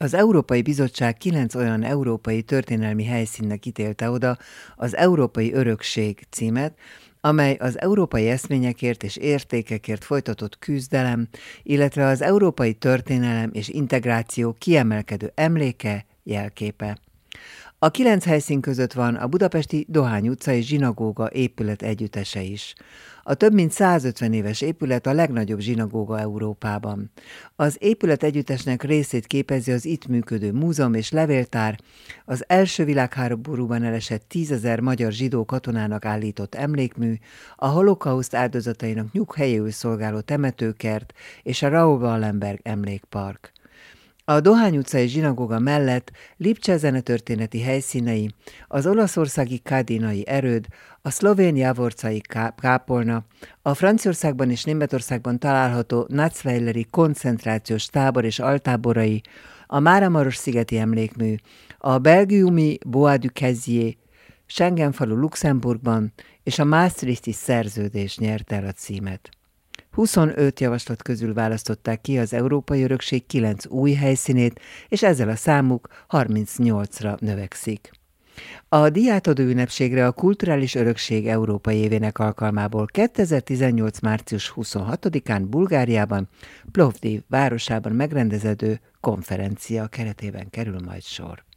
Az Európai Bizottság 9 olyan európai történelmi helyszínnek ítélte oda az Európai Örökség címet, amely az európai eszményekért és értékekért folytatott küzdelem, illetve az európai történelem és integráció kiemelkedő emléke, jelképe. A 9 helyszín között van a budapesti Dohány utcai zsinagóga épület együttese is. A több mint 150 éves épület a legnagyobb zsinagóga Európában. Az épület együttesnek részét képezi az itt működő múzeum és levéltár, az első világháborúban elesett 10 000 magyar zsidó katonának állított emlékmű, a holokauszt áldozatainak nyughelyéül szolgáló temetőkert és a Raoul Wallenberg emlékpark. A Dohány utcai zsinagóga mellett Lipcse zenetörténeti helyszínei, az olaszországi kádinai erőd, a szlovén javorcai kápolna, a Franciaországban és Németországban található Natzweileri koncentrációs tábor és altáborai, a Máramaros-szigeti emlékmű, a belgiumi Bois du Cazier, Schengen falu Luxemburgban és a Maastrichti szerződés nyerte el a címet. 25 javaslat közül választották ki az Európai Örökség 9 új helyszínét, és ezzel a számuk 38-ra növekszik. A díjátadó ünnepségre a Kulturális Örökség Európai évének alkalmából 2018. március 26-án Bulgáriában, Plovdiv városában megrendeződő konferencia keretében kerül majd sor.